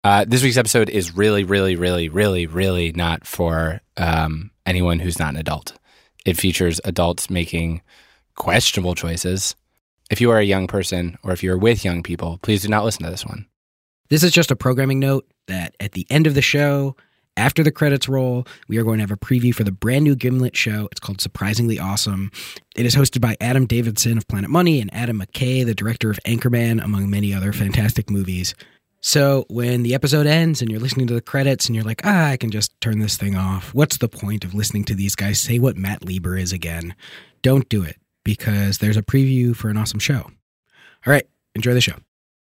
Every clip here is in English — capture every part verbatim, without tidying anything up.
Uh, this week's episode is really, really, really, really, really not for um, anyone who's not an adult. It features adults making questionable choices. If you are a young person or if you're with young people, please do not listen to this one. This is just a programming note that at the end of the show, after the credits roll, we are going to have a preview for the brand new Gimlet show. It's called Surprisingly Awesome. It is hosted by Adam Davidson of Planet Money and Adam McKay, the director of Anchorman, among many other fantastic movies. So when the episode ends and you're listening to the credits and you're like, ah, I can just turn this thing off. What's the point of listening to these guys say what Matt Lieber is again? Don't do it, because there's a preview for an awesome show. All right, enjoy the show.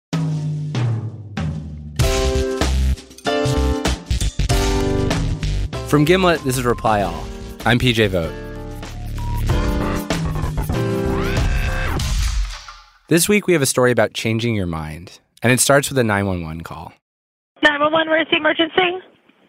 From Gimlet, this is Reply All. I'm P J Vogt. This week we have a story about changing your mind. And it starts with a nine one one call. nine one one, where's the emergency?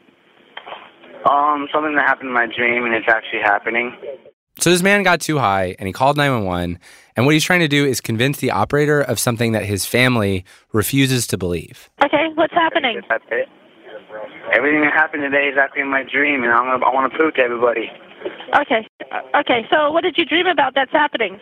Um, something that happened in my dream, and it's actually happening. So this man got too high, and he called nine one one, and what he's trying to do is convince the operator of something that his family refuses to believe. Okay, what's happening? That's it. Everything that happened today is actually in my dream, and I'm gonna, I want to prove to everybody. Okay, okay, so what did you dream about that's happening?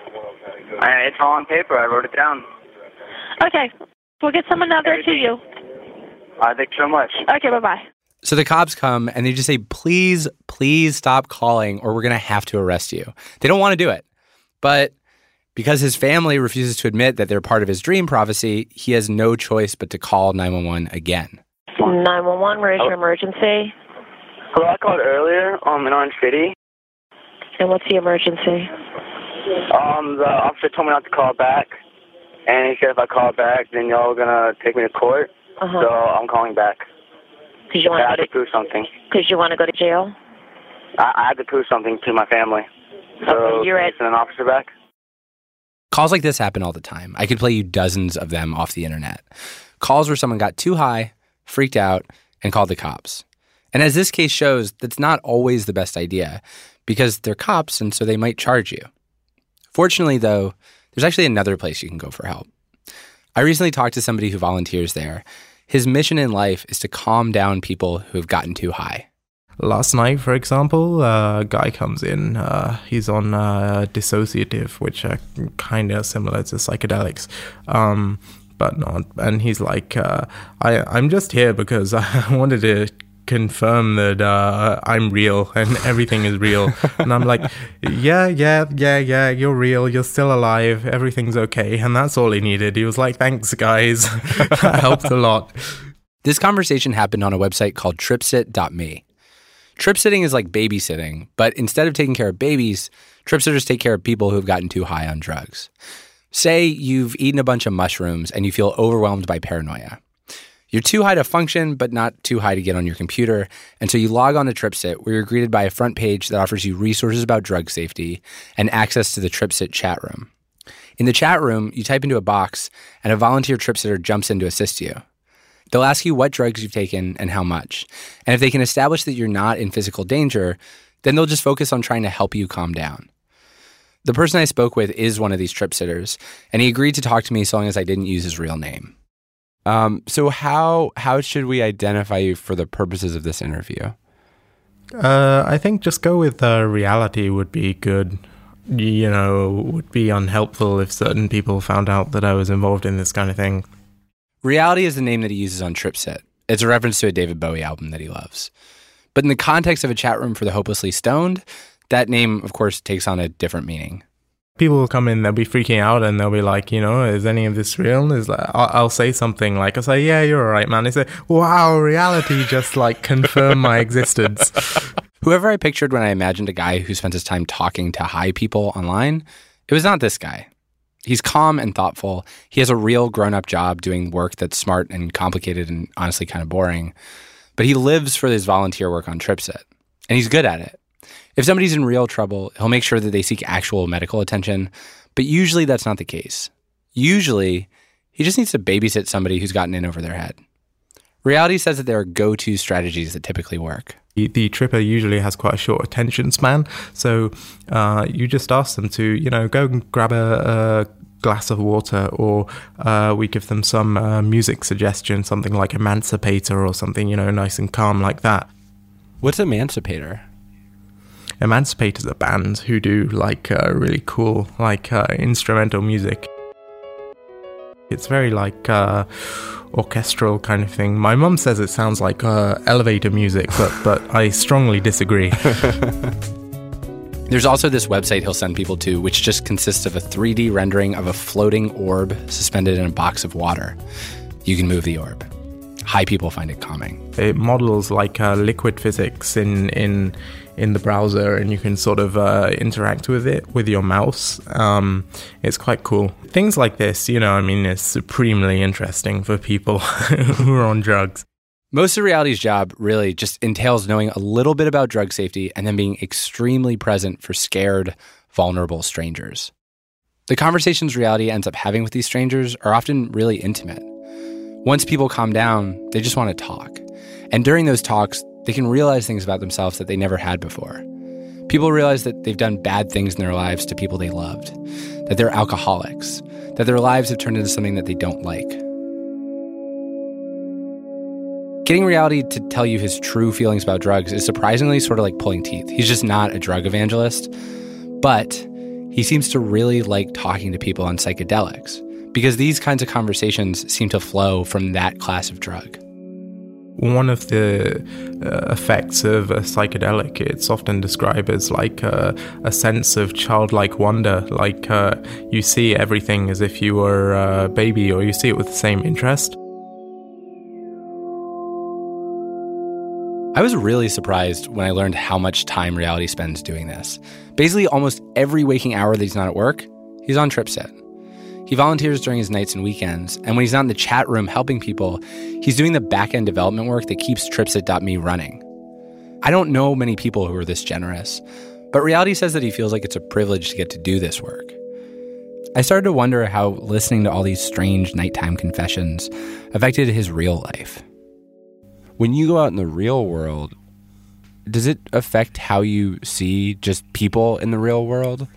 I, it's all on paper. I wrote it down. Okay. We'll get someone out there to you. Uh, thank you so much. Okay, bye-bye. So the cops come, and they just say, please, please stop calling, or we're going to have to arrest you. They don't want to do it. But because his family refuses to admit that they're part of his dream prophecy, he has no choice but to call nine one one again. nine one one, where is your emergency? Hello, I called earlier um, in Orange City. And what's the emergency? Um, the officer told me not to call back. And he said if I call back, then y'all are going to take me to court. Uh-huh. So I'm calling back. Because you want I have to to prove something. Because you want to go to jail? I, I have to prove something to my family. So Okay, you're can you at... send an officer back? Calls like this happen all the time. I could play you dozens of them off the internet. Calls where someone got too high, freaked out, and called the cops. And as this case shows, that's not always the best idea, because they're cops and so they might charge you. Fortunately, though, there's actually another place you can go for help. I recently talked to somebody who volunteers there. His mission in life is to calm down people who have gotten too high. Last night, for example, uh, a guy comes in. Uh, he's on uh, dissociative, which are kind of similar to psychedelics, um, but not. And he's like, uh, I, I'm just here because I wanted to confirm that uh, I'm real and everything is real. And I'm like, yeah, yeah, yeah, yeah, you're real. You're still alive. Everything's okay. And that's all he needed. He was like, thanks, guys. That helped a lot. This conversation happened on a website called tripsit dot me. Trip-sitting is like babysitting, but instead of taking care of babies, trip-sitters take care of people who have gotten too high on drugs. Say you've eaten a bunch of mushrooms and you feel overwhelmed by paranoia. You're too high to function, but not too high to get on your computer, and so you log on to TripSit, where you're greeted by a front page that offers you resources about drug safety and access to the TripSit chat room. In the chat room, you type into a box, and a volunteer TripSitter jumps in to assist you. They'll ask you what drugs you've taken and how much, and if they can establish that you're not in physical danger, then they'll just focus on trying to help you calm down. The person I spoke with is one of these TripSitters, and he agreed to talk to me so long as I didn't use his real name. Um, so how how should we identify you for the purposes of this interview? Uh, I think just go with uh, reality would be good. You know, would be unhelpful if certain people found out that I was involved in this kind of thing. Reality is the name that he uses on TripSit. It's a reference to a David Bowie album that he loves. But in the context of a chat room for the hopelessly stoned, that name, of course, takes on a different meaning. People will come in, they'll be freaking out, and they'll be like, you know, is any of this real? Is like, I'll, I'll say something like, I'll say, yeah, you're all right, man. They say, wow, reality just like confirmed my existence. Whoever I pictured when I imagined a guy who spent his time talking to high people online, it was not this guy. He's calm and thoughtful. He has a real grown-up job doing work that's smart and complicated and honestly kind of boring. But he lives for his volunteer work on TripSit, and he's good at it. If somebody's in real trouble, he'll make sure that they seek actual medical attention, but usually that's not the case. Usually, he just needs to babysit somebody who's gotten in over their head. Reality says that there are go-to strategies that typically work. The, the tripper usually has quite a short attention span, so uh, you just ask them to, you know, go and grab a, a glass of water, or uh, we give them some uh, music suggestion, something like Emancipator or something, you know, nice and calm like that. What's Emancipator? Emancipator's a band who do like uh, really cool like uh, instrumental music. It's very like uh, orchestral kind of thing. My mum says it sounds like uh, elevator music, but but I strongly disagree. There's also this website he'll send people to, which just consists of a three D rendering of a floating orb suspended in a box of water. You can move the orb. High people find it calming. It models like uh, liquid physics in in in the browser, and you can sort of uh, interact with it with your mouse. Um, it's quite cool. Things like this, you know, I mean, is supremely interesting for people who are on drugs. Most of Reality's job really just entails knowing a little bit about drug safety and then being extremely present for scared, vulnerable strangers. The conversations Reality ends up having with these strangers are often really intimate. Once people calm down, they just want to talk. And during those talks, they can realize things about themselves that they never had before. People realize that they've done bad things in their lives to people they loved, that they're alcoholics, that their lives have turned into something that they don't like. Getting Reality to tell you his true feelings about drugs is surprisingly sort of like pulling teeth. He's just not a drug evangelist, but he seems to really like talking to people on psychedelics because these kinds of conversations seem to flow from that class of drug. One of the uh, effects of a psychedelic, it's often described as like a, a sense of childlike wonder, like uh, you see everything as if you were a baby, or you see it with the same interest. I was really surprised when I learned how much time Reality spends doing this. Basically, almost every waking hour that he's not at work, he's on TripSit. He volunteers during his nights and weekends, and when he's not in the chat room helping people, he's doing the back-end development work that keeps Tripsit dot me running. I don't know many people who are this generous, but Reality says that he feels like it's a privilege to get to do this work. I started to wonder how listening to all these strange nighttime confessions affected his real life. When you go out in the real world, does it affect how you see just people in the real world?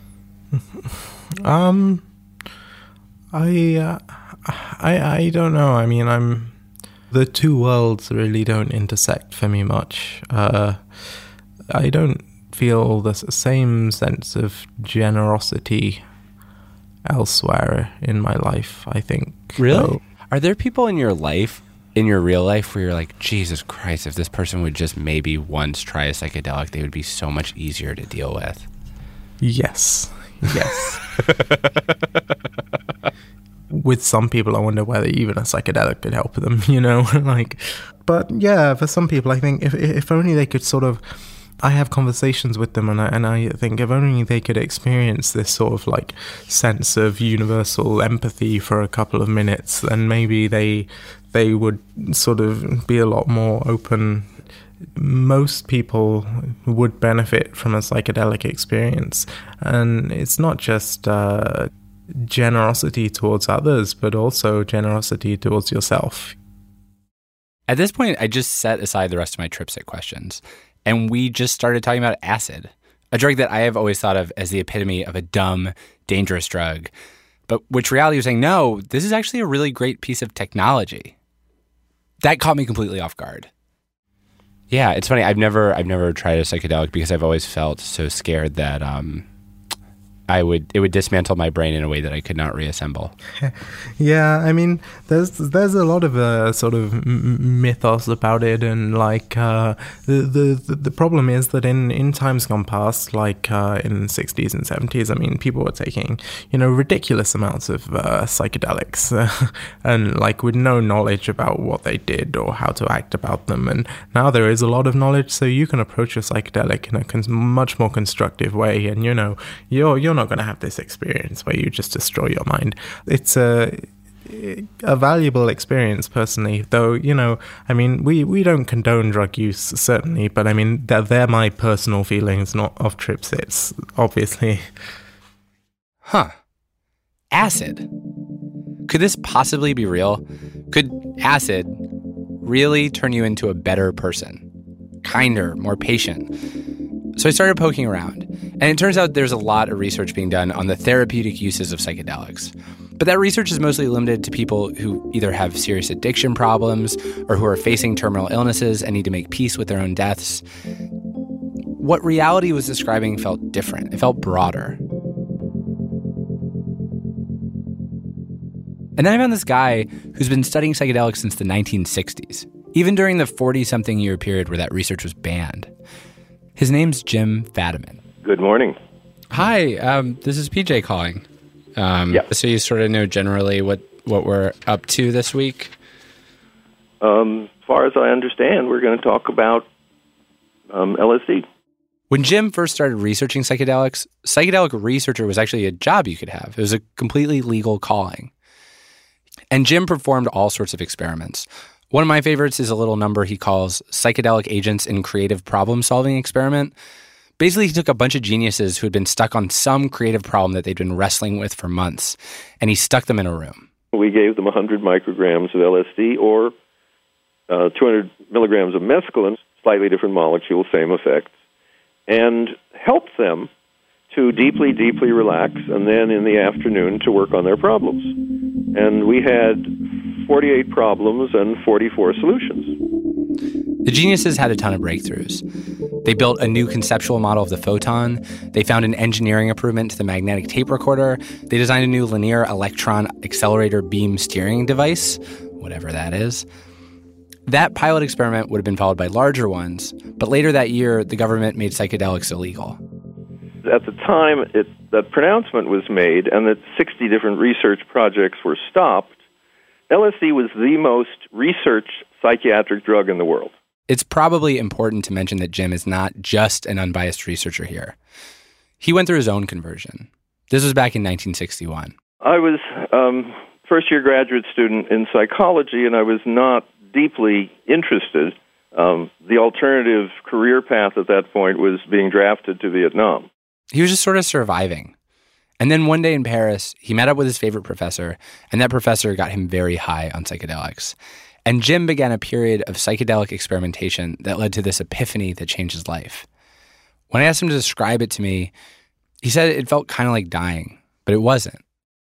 Um, I, uh, I, I don't know. I mean, I'm the two worlds really don't intersect for me much. Uh, I don't feel the same sense of generosity elsewhere in my life, I think. Really? So, are there people in your life, in your real life, where you're like, Jesus Christ, if this person would just maybe once try a psychedelic, they would be so much easier to deal with? Yes. Yes. With some people, I wonder whether even a psychedelic could help them, you know? like, but yeah, for some people, I think if if only they could sort of, I have conversations with them, and I, and I think if only they could experience this sort of like sense of universal empathy for a couple of minutes, then maybe they they would sort of be a lot more open. Most people would benefit from a psychedelic experience, and it's not just uh, generosity towards others, but also generosity towards yourself. At this point, I just set aside the rest of my TripSit questions, and we just started talking about acid, a drug that I have always thought of as the epitome of a dumb, dangerous drug, but which Reality was saying, no, this is actually a really great piece of technology. That caught me completely off guard. Yeah, it's funny. I've never, I've never tried a psychedelic because I've always felt so scared that um, I would, it would dismantle my brain in a way that I could not reassemble. Yeah, I mean, there's there's a lot of uh, sort of m- mythos about it, and like uh, the, the the problem is that in, in times gone past, like uh, in the sixties and seventies, I mean, people were taking, you know, ridiculous amounts of uh, psychedelics, uh, and like with no knowledge about what they did or how to act about them. And now there is a lot of knowledge, so you can approach a psychedelic in a con- much more constructive way, and you know, you're you're not going to have this experience where you just destroy your mind. It's a a valuable experience, personally, though, you know, I mean, we, we don't condone drug use, certainly, but I mean, they're, they're my personal feelings, not of TripSit's, obviously. Huh. Acid. Could this possibly be real? Could acid really turn you into a better person? Kinder, more patient? So I started poking around, and it turns out there's a lot of research being done on the therapeutic uses of psychedelics. But that research is mostly limited to people who either have serious addiction problems or who are facing terminal illnesses and need to make peace with their own deaths. What reality was describing felt different. It felt broader. And then I found this guy who's been studying psychedelics since the nineteen sixties, even during the forty-something year period where that research was banned. His name's Jim Fadiman. Good morning. Hi, um, this is P J calling. Um, yeah. So you sort of know generally what, what we're up to this week? Um, as far as I understand, we're going to talk about um, L S D. When Jim first started researching psychedelics, psychedelic researcher was actually a job you could have. It was a completely legal calling. And Jim performed all sorts of experiments. One of my favorites is a little number he calls Psychedelic Agents in Creative Problem-Solving Experiment. Basically, he took a bunch of geniuses who had been stuck on some creative problem that they'd been wrestling with for months, and he stuck them in a room. We gave them one hundred micrograms of L S D or uh, two hundred milligrams of mescaline, slightly different molecules, same effects, and helped them to deeply, deeply relax, and then in the afternoon to work on their problems. And we had forty-eight problems and forty-four solutions. The geniuses had a ton of breakthroughs. They built a new conceptual model of the photon. They found an engineering improvement to the magnetic tape recorder. They designed a new linear electron accelerator beam steering device, whatever that is. That pilot experiment would have been followed by larger ones, but later that year, the government made psychedelics illegal. At the time it, that pronouncement was made and that sixty different research projects were stopped, L S D was the most researched psychiatric drug in the world. It's probably important to mention that Jim is not just an unbiased researcher here. He went through his own conversion. This was back in nineteen sixty-one. I was um, first-year graduate student in psychology, and I was not deeply interested. Um, the alternative career path at that point was being drafted to Vietnam. He was just sort of surviving. And then one day in Paris, he met up with his favorite professor, and that professor got him very high on psychedelics. And Jim began a period of psychedelic experimentation that led to this epiphany that changed his life. When I asked him to describe it to me, he said it felt kind of like dying, but it wasn't.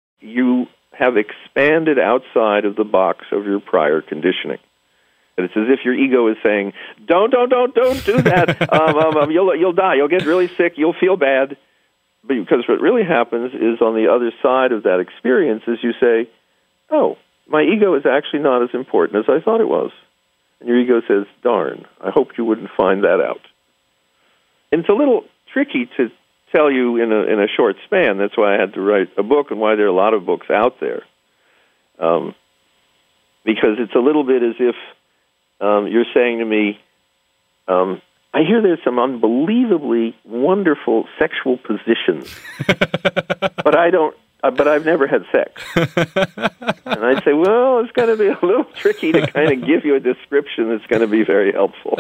You have expanded outside of the box of your prior conditioning. And it's as if your ego is saying, don't, don't, don't, don't do that. um, um, um, you'll, you'll die. You'll get really sick. You'll feel bad. But because what really happens is on the other side of that experience is you say, oh, my ego is actually not as important as I thought it was. And your ego says, darn, I hoped you wouldn't find that out. And it's a little tricky to tell you in a in a short span. That's why I had to write a book and why there are a lot of books out there. Um, because it's a little bit as if um, you're saying to me, um, I hear there's some unbelievably wonderful sexual positions, but I don't. Uh, but I've never had sex. And I'd say, well, it's going to be a little tricky to kind of give you a description that's going to be very helpful.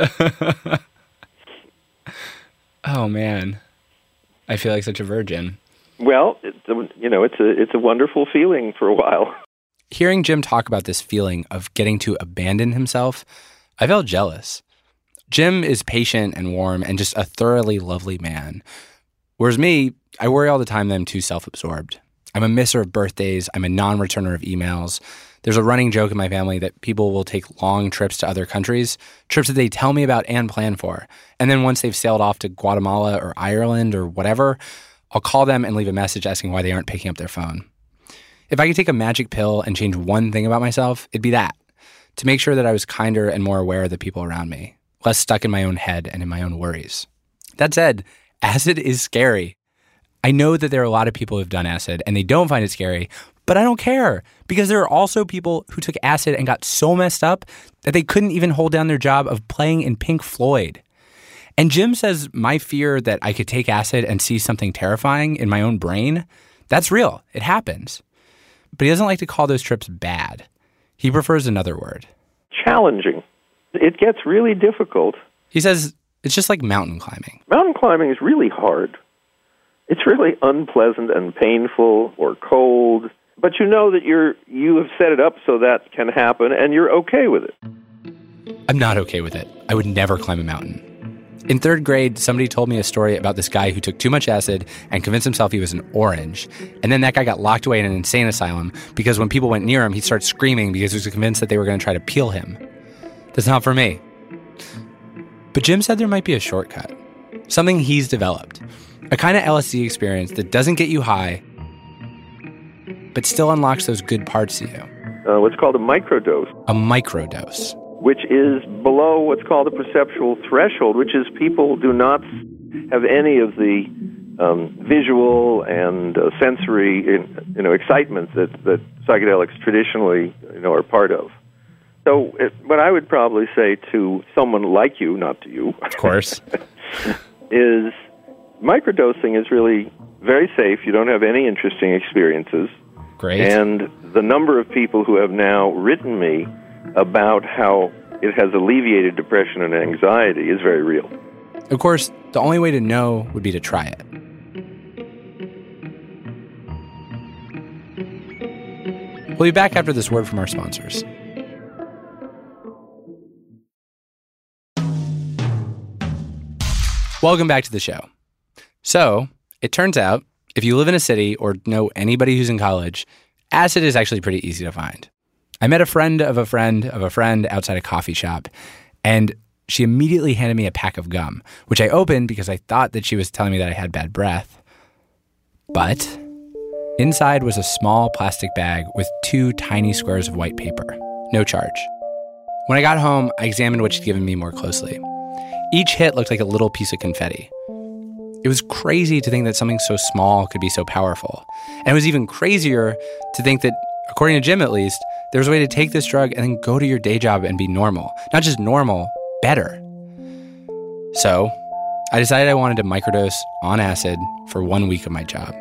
Oh, man. I feel like such a virgin. Well, it's a, you know, it's a it's a wonderful feeling for a while. Hearing Jim talk about this feeling of getting to abandon himself, I felt jealous. Jim is patient and warm and just a thoroughly lovely man. Whereas me, I worry all the time that I'm too self-absorbed. I'm a misser of birthdays. I'm a non-returner of emails. There's a running joke in my family that people will take long trips to other countries, trips that they tell me about and plan for. And then once they've sailed off to Guatemala or Ireland or whatever, I'll call them and leave a message asking why they aren't picking up their phone. If I could take a magic pill and change one thing about myself, it'd be that, to make sure that I was kinder and more aware of the people around me, less stuck in my own head and in my own worries. That said, acid is scary. I know that there are a lot of people who've done acid and they don't find it scary, but I don't care because there are also people who took acid and got so messed up that they couldn't even hold down their job of playing in Pink Floyd. And Jim says my fear that I could take acid and see something terrifying in my own brain, that's real. It happens. But he doesn't like to call those trips bad. He prefers another word. Challenging. It gets really difficult. He says it's just like mountain climbing. Mountain climbing is really hard. It's really unpleasant and painful or cold, but you know that you're you have set it up so that can happen, and you're okay with it. I'm not okay with it. I would never climb a mountain. In third grade, somebody told me a story about this guy who took too much acid and convinced himself he was an orange. And then that guy got locked away in an insane asylum because when people went near him, he'd start screaming because he was convinced that they were going to try to peel him. That's not for me. But Jim said there might be a shortcut. Something he's developed. A kind of L S D experience that doesn't get you high, but still unlocks those good parts of you. Uh, what's called a microdose. A microdose. Which is below what's called a perceptual threshold, which is people do not have any of the um, visual and uh, sensory, you know, excitement that, that psychedelics traditionally, you know, are part of. So, it, what I would probably say to someone like you, not to you, of course, is microdosing is really very safe. You don't have any interesting experiences. Great. And the number of people who have now written me about how it has alleviated depression and anxiety is very real. Of course, the only way to know would be to try it. We'll be back after this word from our sponsors. Welcome back to the show. So, it turns out, if you live in a city or know anybody who's in college, acid is actually pretty easy to find. I met a friend of a friend of a friend outside a coffee shop, and she immediately handed me a pack of gum, which I opened because I thought that she was telling me that I had bad breath. But inside was a small plastic bag with two tiny squares of white paper. No charge. When I got home, I examined what she'd given me more closely. Each hit looked like a little piece of confetti. It was crazy to think that something so small could be so powerful. And it was even crazier to think that, according to Jim at least, there was a way to take this drug and then go to your day job and be normal. Not just normal, better. So, I decided I wanted to microdose on acid for one week of my job.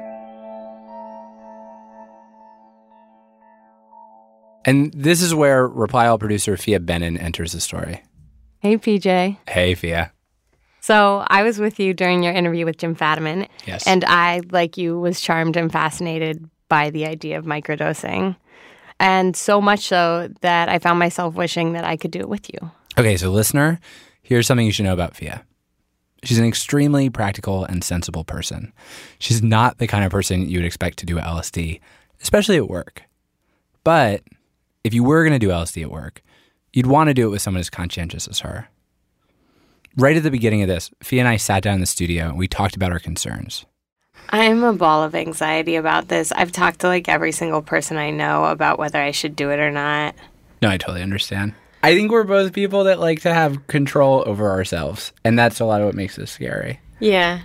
And this is where Reply All producer Fia Benin enters the story. Hey, P J. Hey, Fia. So I was with you during your interview with Jim Fadiman. Yes. And I, like you, was charmed and fascinated by the idea of microdosing. And so much so that I found myself wishing that I could do it with you. Okay, so listener, here's something you should know about Fia. She's an extremely practical and sensible person. She's not the kind of person you would expect to do L S D, especially at work. But if you were going to do L S D at work, you'd want to do it with someone as conscientious as her. Right at the beginning of this, Fia and I sat down in the studio and we talked about our concerns. I'm a ball of anxiety about this. I've talked to like every single person I know about whether I should do it or not. No, I totally understand. I think we're both people that like to have control over ourselves, and that's a lot of what makes this scary. Yeah.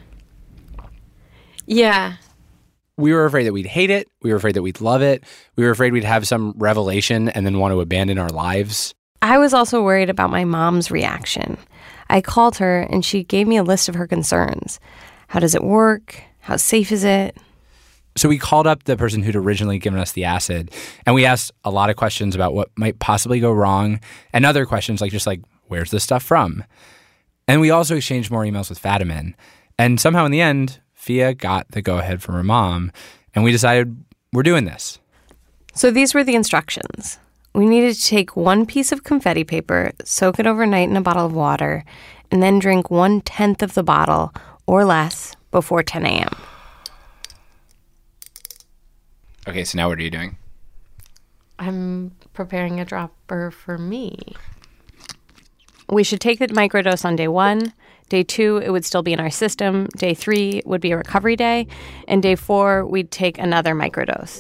Yeah. We were afraid that we'd hate it. We were afraid that we'd love it. We were afraid we'd have some revelation and then want to abandon our lives. I was also worried about my mom's reaction. I called her and she gave me a list of her concerns. How does it work? How safe is it? So we called up the person who'd originally given us the acid, and we asked a lot of questions about what might possibly go wrong, and other questions like just like, where's this stuff from? And we also exchanged more emails with Fadiman. And somehow in the end, Fia got the go-ahead from her mom, and we decided we're doing this. So these were the instructions. We needed to take one piece of confetti paper, soak it overnight in a bottle of water, and then drink one-tenth of the bottle or less before ten a.m. Okay, so now what are you doing? I'm preparing a dropper for me. We should take the microdose on day one. Day two, it would still be in our system. Day three would be a recovery day. And day four, we'd take another microdose.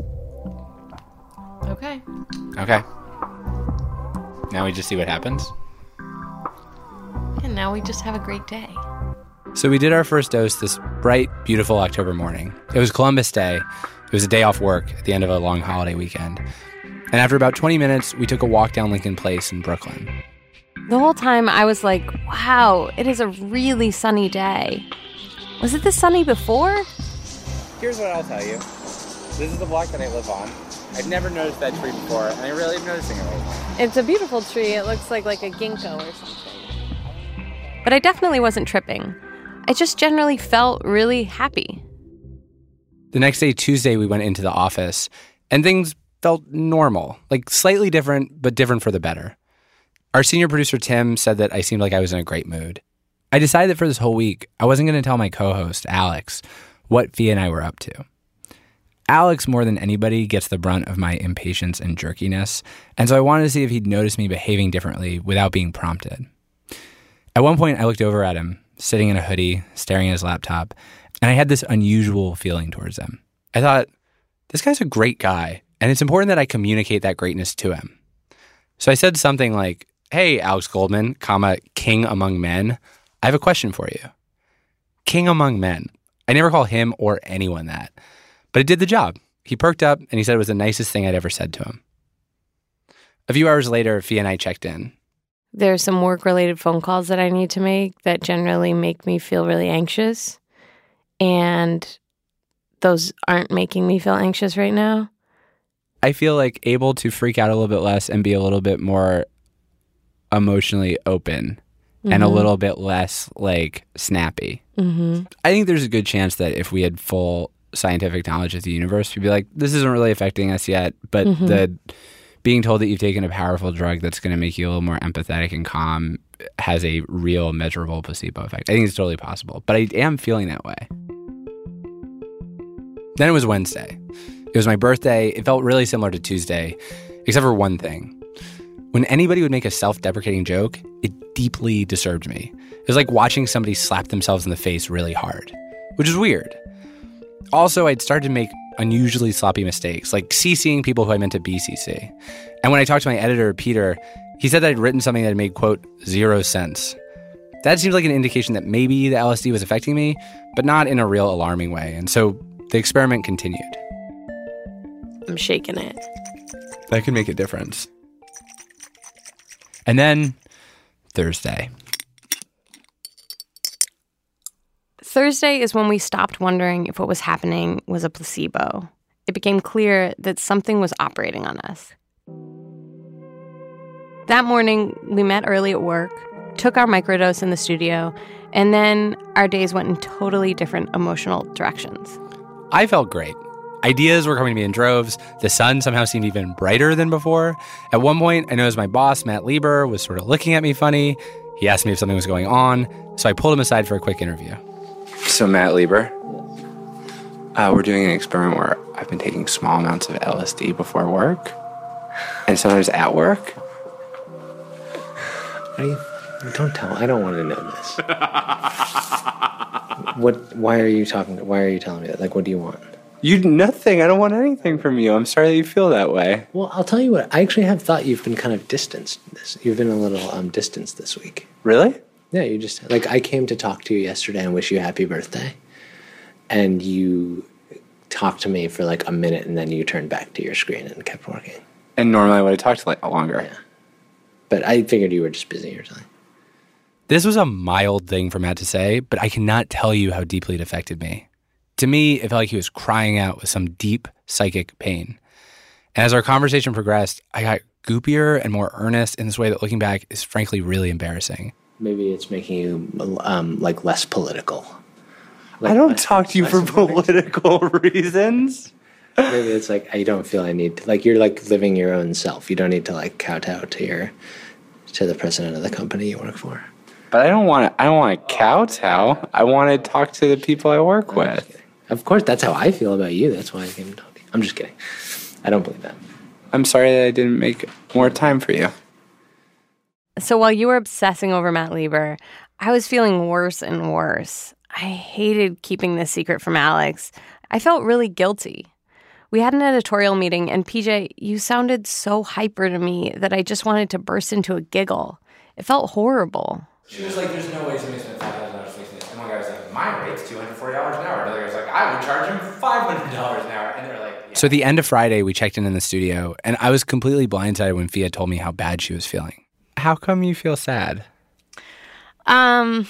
Okay. Okay. Now we just see what happens? And now we just have a great day. So we did our first dose this bright, beautiful October morning. It was Columbus Day. It was a day off work at the end of a long holiday weekend. And after about twenty minutes, we took a walk down Lincoln Place in Brooklyn. The whole time I was like, wow, it is a really sunny day. Was it this sunny before? Here's what I'll tell you. This is the block that I live on. I've never noticed that tree before, and I really am noticing it right now. It's a beautiful tree. It looks like like a ginkgo or something. But I definitely wasn't tripping. I just generally felt really happy. The next day, Tuesday, we went into the office, and things felt normal, like slightly different, but different for the better. Our senior producer, Tim, said that I seemed like I was in a great mood. I decided that for this whole week, I wasn't going to tell my co-host, Alex, what Fia and I were up to. Alex, more than anybody, gets the brunt of my impatience and jerkiness, and so I wanted to see if he'd notice me behaving differently without being prompted. At one point, I looked over at him, sitting in a hoodie, staring at his laptop, and I had this unusual feeling towards him. I thought, this guy's a great guy, and it's important that I communicate that greatness to him. So I said something like, hey, Alex Goldman, comma, king among men, I have a question for you. King among men. I never call him or anyone that. But it did the job. He perked up, and he said it was the nicest thing I'd ever said to him. A few hours later, Fia and I checked in. There's some work-related phone calls that I need to make that generally make me feel really anxious. And those aren't making me feel anxious right now. I feel like able to freak out a little bit less and be a little bit more emotionally open mm-hmm. and a little bit less, like, snappy. Mm-hmm. I think there's a good chance that if we had full scientific knowledge of the universe, we'd be like, this isn't really affecting us yet, but mm-hmm. the being told that you've taken a powerful drug that's going to make you a little more empathetic and calm has a real measurable placebo effect. I think it's totally possible, but I am feeling that way. Then it was Wednesday. It was my birthday. It felt really similar to Tuesday, except for one thing. When anybody would make a self-deprecating joke, it deeply disturbed me. It was like watching somebody slap themselves in the face really hard, which is weird. Also, I'd started to make unusually sloppy mistakes, like CCing people who I meant to B C C. And when I talked to my editor, Peter, he said that I'd written something that had made, quote, zero sense. That seemed like an indication that maybe the L S D was affecting me, but not in a real alarming way. And so the experiment continued. I'm shaking it. That could make a difference. And then Thursday. Thursday is when we stopped wondering if what was happening was a placebo. It became clear that something was operating on us. That morning, we met early at work, took our microdose in the studio, and then our days went in totally different emotional directions. I felt great. Ideas were coming to me in droves. The sun somehow seemed even brighter than before. At one point, I noticed my boss, Matt Lieber, was sort of looking at me funny. He asked me if something was going on, so I pulled him aside for a quick interview. So, Matt Lieber, uh, we're doing an experiment where I've been taking small amounts of L S D before work, and sometimes at work. Are you, don't tell. I don't want to know this. What? Why are you talking? Why are you telling me that? Like, what do you want? You nothing. I don't want anything from you. I'm sorry that you feel that way. Well, I'll tell you what. I actually have thought you've been kind of distanced. This, you've been a little um, distanced this week. Really? Yeah, you just, like, I came to talk to you yesterday and wish you happy birthday. And you talked to me for, like, a minute, and then you turned back to your screen and kept working. And normally I would have talked, like, longer. Yeah. But I figured you were just busy or something. This was a mild thing for Matt to say, but I cannot tell you how deeply it affected me. To me, it felt like he was crying out with some deep psychic pain. And as our conversation progressed, I got goopier and more earnest in this way that, looking back, is frankly really embarrassing. Maybe it's making you, um, like, less political. Like, I don't less, talk to you for political reasons. Maybe it's like, I don't feel I need to, like, you're, like, living your own self. You don't need to, like, kowtow to your, to the president of the company you work for. But I don't want to, I don't want to kowtow. I want to talk to the people I work I'm with. Of course, that's how I feel about you. That's why I came to talk to you. I'm just kidding. I don't believe that. I'm sorry that I didn't make more time for you. So while you were obsessing over Matt Lieber, I was feeling worse and worse. I hated keeping this secret from Alex. I felt really guilty. We had an editorial meeting, and P J, you sounded so hyper to me that I just wanted to burst into a giggle. It felt horrible. She was like, there's no way somebody spent five thousand dollars fixing this. And one guy was like, my rate's two hundred forty dollars an hour. Another guy was like, I would charge him five hundred dollars an hour. And they're like, yeah. So at the end of Friday, we checked in in the studio, and I was completely blindsided when Fia told me how bad she was feeling. How come you feel sad? Um,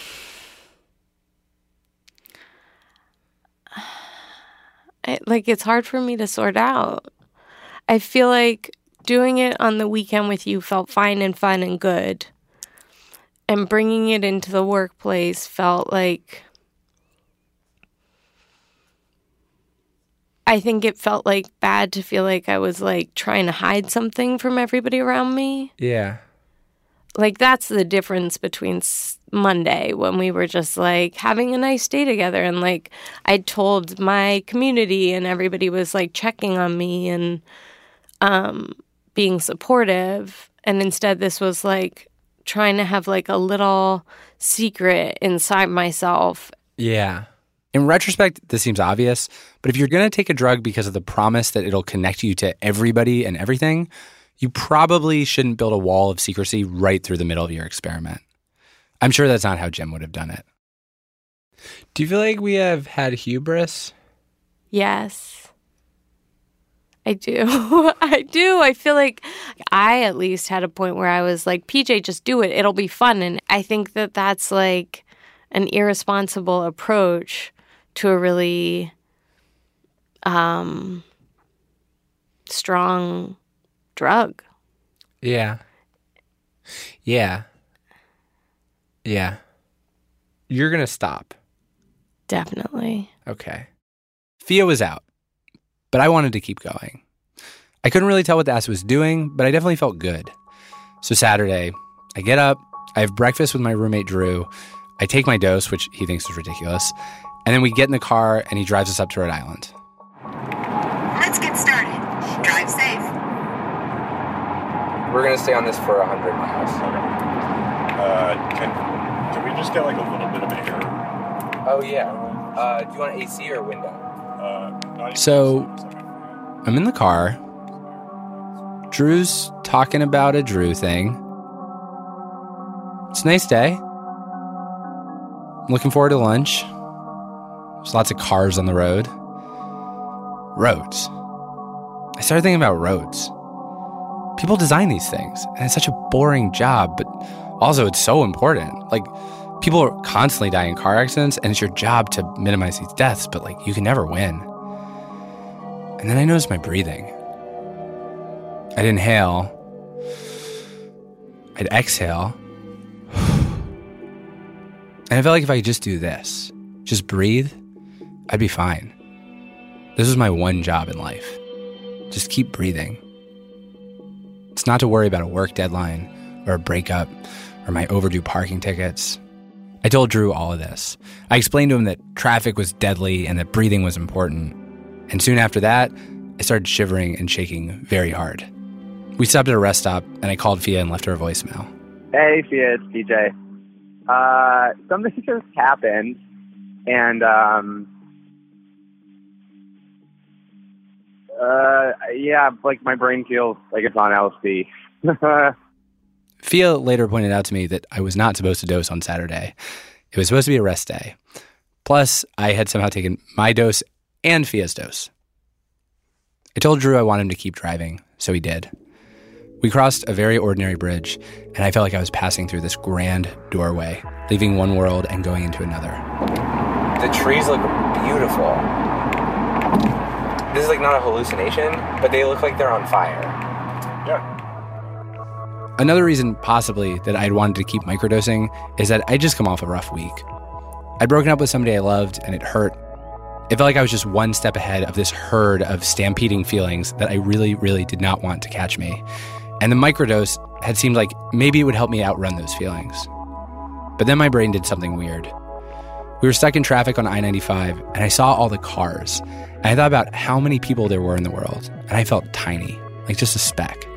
I, like, it's hard for me to sort out. I feel like doing it on the weekend with you felt fine and fun and good. And bringing it into the workplace felt like, I think it felt like bad to feel like I was, like, trying to hide something from everybody around me. Yeah. Like, that's the difference between s- Monday when we were just, like, having a nice day together. And, like, I told my community and everybody was, like, checking on me and um, being supportive. And instead, this was, like, trying to have, like, a little secret inside myself. Yeah. In retrospect, this seems obvious, but if you're going to take a drug because of the promise that it'll connect you to everybody and everything, you probably shouldn't build a wall of secrecy right through the middle of your experiment. I'm sure that's not how Jim would have done it. Do you feel like we have had hubris? Yes. I do. I do. I feel like I at least had a point where I was like, P J, just do it. It'll be fun. And I think that that's like an irresponsible approach to a really um, strong drug. Yeah. Yeah. Yeah. You're going to stop. Definitely. Okay. Fia was out, but I wanted to keep going. I couldn't really tell what the acid was doing, but I definitely felt good. So Saturday, I get up, I have breakfast with my roommate Drew, I take my dose, which he thinks is ridiculous, and then we get in the car and he drives us up to Rhode Island. Let's get started. Drive safe. We're going to stay on this for one hundred miles. Okay. Uh, can, can we just get like a little bit of air? Oh, yeah. Uh, do you want A C or window? Uh, so, I'm in the car. Drew's talking about a Drew thing. It's a nice day. I'm looking forward to lunch. There's lots of cars on the road. Roads. I started thinking about roads. People design these things, and it's such a boring job, but also it's so important. Like, people are constantly dying in car accidents, and it's your job to minimize these deaths, but, like, you can never win. And then I noticed my breathing. I'd inhale. I'd exhale. And I felt like if I could just do this, just breathe, I'd be fine. This was my one job in life. Just keep breathing. It's not to worry about a work deadline or a breakup or my overdue parking tickets. I told Drew all of this. I explained to him that traffic was deadly and that breathing was important. And soon after that, I started shivering and shaking very hard. We stopped at a rest stop, and I called Fia and left her a voicemail. Hey, Fia, it's P J. Uh, something just happened, and, um, uh, yeah, like my brain feels like it's on L S D. Fia later pointed out to me that I was not supposed to dose on Saturday. It was supposed to be a rest day. Plus, I had somehow taken my dose and Fia's dose. I told Drew I wanted him to keep driving, so he did. We crossed a very ordinary bridge, and I felt like I was passing through this grand doorway, leaving one world and going into another. The trees look beautiful. This is like not a hallucination, but they look like they're on fire. Yeah. Another reason, possibly, that I'd wanted to keep microdosing is that I'd just come off a rough week. I'd broken up with somebody I loved, and it hurt. It felt like I was just one step ahead of this herd of stampeding feelings that I really, really did not want to catch me. And the microdose had seemed like maybe it would help me outrun those feelings. But then my brain did something weird. We were stuck in traffic on I ninety-five, and I saw all the cars. And I thought about how many people there were in the world, and I felt tiny, like just a speck.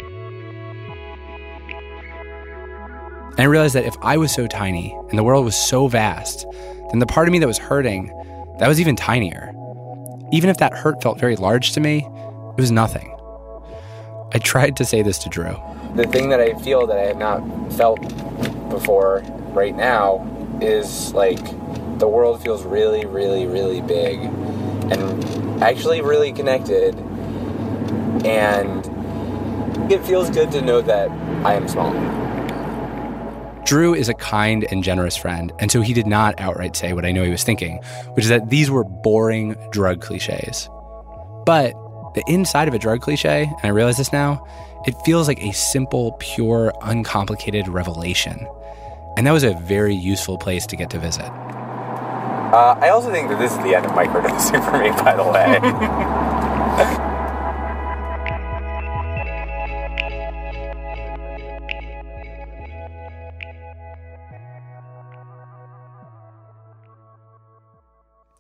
And I realized that if I was so tiny and the world was so vast, then the part of me that was hurting, that was even tinier. Even if that hurt felt very large to me, it was nothing. I tried to say this to Drew. The thing that I feel that I have not felt before right now is like the world feels really, really, really big and actually really connected. And it feels good to know that I am small. Drew is a kind and generous friend, and so he did not outright say what I know he was thinking, which is that these were boring drug cliches. But the inside of a drug cliche, and I realize this now, it feels like a simple, pure, uncomplicated revelation. And that was a very useful place to get to visit. Uh, I also think that this is the end of microdosing for me, by the way.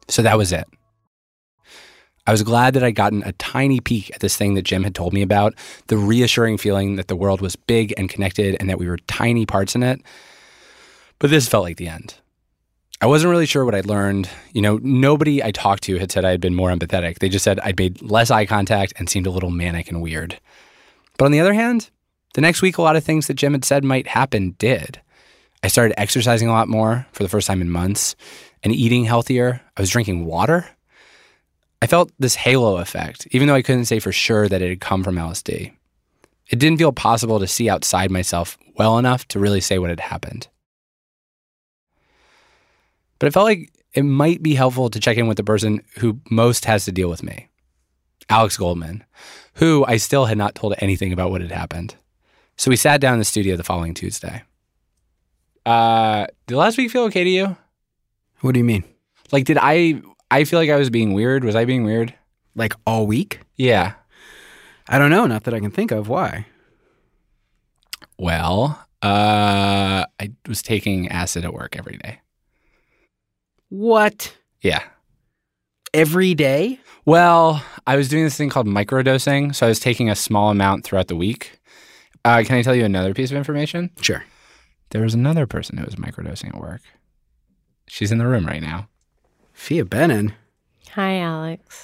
So that was it. I was glad that I'd gotten a tiny peek at this thing that Jim had told me about, the reassuring feeling that the world was big and connected and that we were tiny parts in it. But this felt like the end. I wasn't really sure what I'd learned. You know, nobody I talked to had said I had been more empathetic. They just said I'd made less eye contact and seemed a little manic and weird. But on the other hand, the next week, a lot of things that Jim had said might happen did. I started exercising a lot more for the first time in months and eating healthier. I was drinking water. I felt this halo effect, even though I couldn't say for sure that it had come from L S D. It didn't feel possible to see outside myself well enough to really say what had happened. But it felt like it might be helpful to check in with the person who most has to deal with me, Alex Goldman, who I still had not told anything about what had happened. So we sat down in the studio the following Tuesday. Uh, did last week feel okay to you? What do you mean? Like, did I... I feel like I was being weird. Was I being weird? Like all week? Yeah. I don't know. Not that I can think of. Why? Well, uh, I was taking acid at work every day. What? Yeah. Every day? Well, I was doing this thing called microdosing. So I was taking a small amount throughout the week. Uh, can I tell you another piece of information? Sure. There was another person who was microdosing at work. She's in the room right now. Fia Benin. Hi, Alex.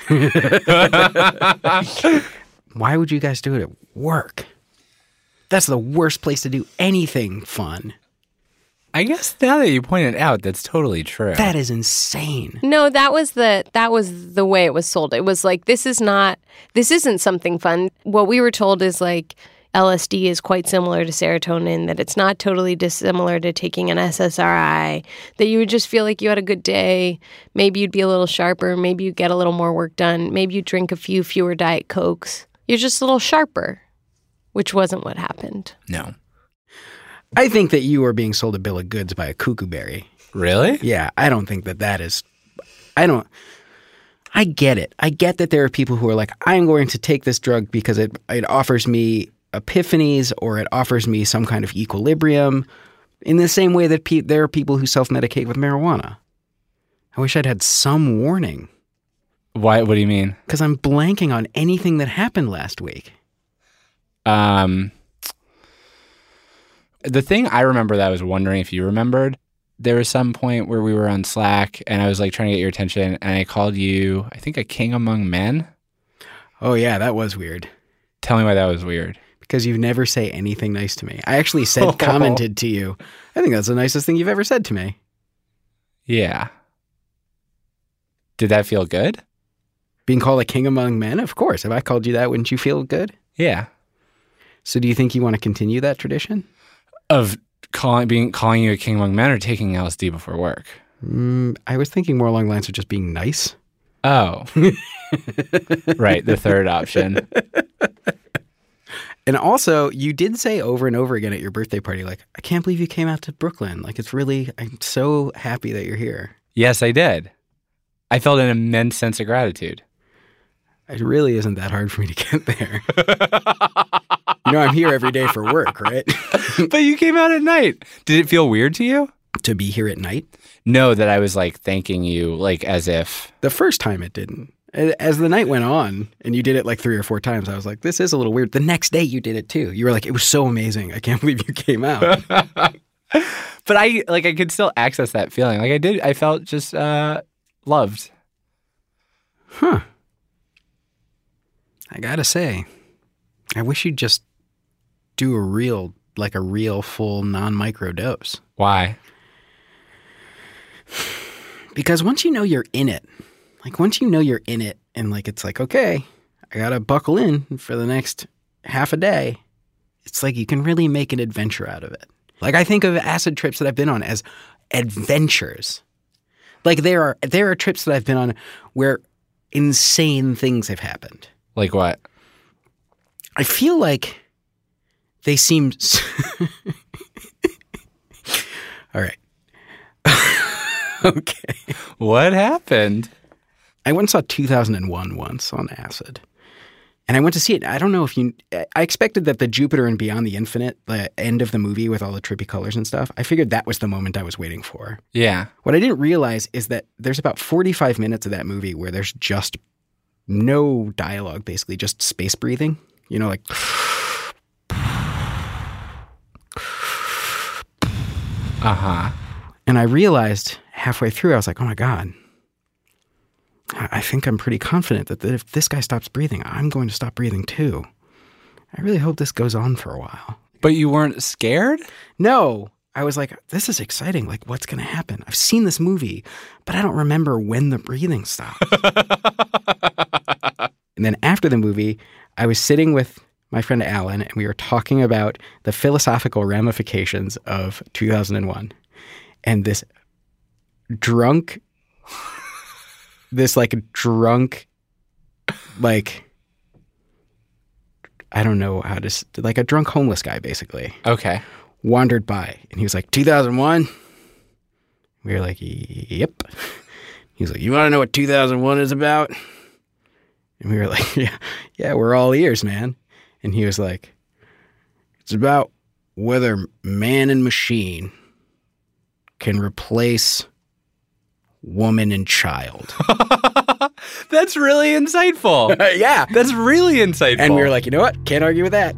Why would you guys do it at work? That's the worst place to do anything fun. I guess now that you point it out, that's totally true. That is insane. No, that was the that was the way it was sold. It was like, this is not, this isn't something fun. What we were told is like, L S D is quite similar to serotonin, that it's not totally dissimilar to taking an S S R I, that you would just feel like you had a good day. Maybe you'd be a little sharper. Maybe you'd get a little more work done. Maybe you'd drink a few fewer Diet Cokes. You're just a little sharper, which wasn't what happened. No. I think that you are being sold a bill of goods by a cuckoo berry. Really? Yeah, I don't think that that is... I don't... I get it. I get that there are people who are like, I'm going to take this drug because it it offers me epiphanies or it offers me some kind of equilibrium, in the same way that pe- there are people who self-medicate with marijuana. I wish I'd had some warning. Why? What do you mean? Because I'm blanking on anything that happened last week. Um, the thing I remember that I was wondering if you remembered, there was some point where we were on Slack and I was like trying to get your attention and I called you, I think, a king among men. Oh yeah, that was weird. Tell me why that was weird. Because you never say anything nice to me. I actually said, commented to you, I think that's the nicest thing you've ever said to me. Yeah. Did that feel good? Being called a king among men? Of course. If I called you that, wouldn't you feel good? Yeah. So do you think you want to continue that tradition? Of calling being calling you a king among men or taking L S D before work? Mm, I was thinking more along the lines of just being nice. Oh. Right, the third option. And also, you did say over and over again at your birthday party, like, I can't believe you came out to Brooklyn. Like, it's really, I'm so happy that you're here. Yes, I did. I felt an immense sense of gratitude. It really isn't that hard for me to get there. You know, I'm here every day for work, right? But you came out at night. Did it feel weird to you? To be here at night? No, that I was like thanking you, like as if... The first time it didn't. As the night went on, and you did it like three or four times, I was like, this is a little weird. The next day you did it too. You were like, it was so amazing. I can't believe you came out. But I, like, I could still access that feeling. Like I did, I felt just uh, loved. Huh. I gotta say, I wish you'd just do a real, like a real full non-micro dose. Why? Because once you know you're in it, like once you know you're in it and like it's like, okay, I gotta buckle in for the next half a day, it's like you can really make an adventure out of it. Like I think of acid trips that I've been on as adventures. Like there are there are trips that I've been on where insane things have happened. Like what? I feel like they seem... All right. Okay. What happened? I once saw two thousand one once on acid. And I went to see it. I don't know if you – I expected that the Jupiter and Beyond the Infinite, the end of the movie with all the trippy colors and stuff, I figured that was the moment I was waiting for. Yeah. What I didn't realize is that there's about forty-five minutes of that movie where there's just no dialogue, basically, just space breathing. You know, like – Uh-huh. And I realized halfway through, I was like, oh, my God. I think I'm pretty confident that if this guy stops breathing, I'm going to stop breathing too. I really hope this goes on for a while. But you weren't scared? No. I was like, this is exciting. Like, what's going to happen? I've seen this movie, but I don't remember when the breathing stopped. And then after the movie, I was sitting with my friend Alan, and we were talking about the philosophical ramifications of two thousand one. And this drunk, this like drunk, like, I don't know how to, like a drunk homeless guy, basically. Okay. Wandered by, and he was like, two thousand one? We were like, yep. He was like, you want to know what two thousand one is about? And we were like, yeah, yeah, we're all ears, man. And he was like, it's about whether man and machine can replace woman and child. That's really insightful. Yeah. That's really insightful. And we were like, you know what? Can't argue with that.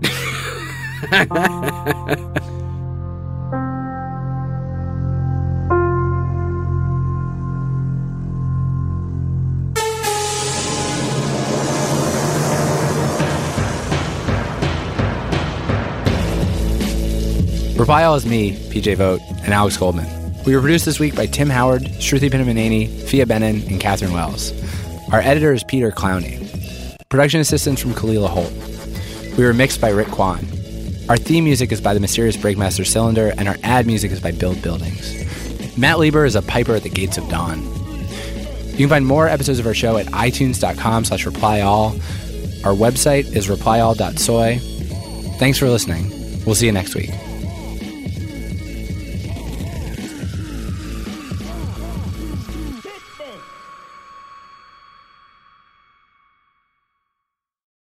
Reply All is me, P J Vogt, and Alex Goldman. We were produced this week by Tim Howard, Shruti Pinamaneni, Fia Benin, and Catherine Wells. Our editor is Peter Clowney. Production assistance from Kalila Holt. We were mixed by Rick Kwan. Our theme music is by the mysterious Breakmaster Cylinder, and our ad music is by Build Buildings. Matt Lieber is a piper at the gates of dawn. You can find more episodes of our show at itunes.com slash replyall. Our website is replyall dot soy. Thanks for listening. We'll see you next week.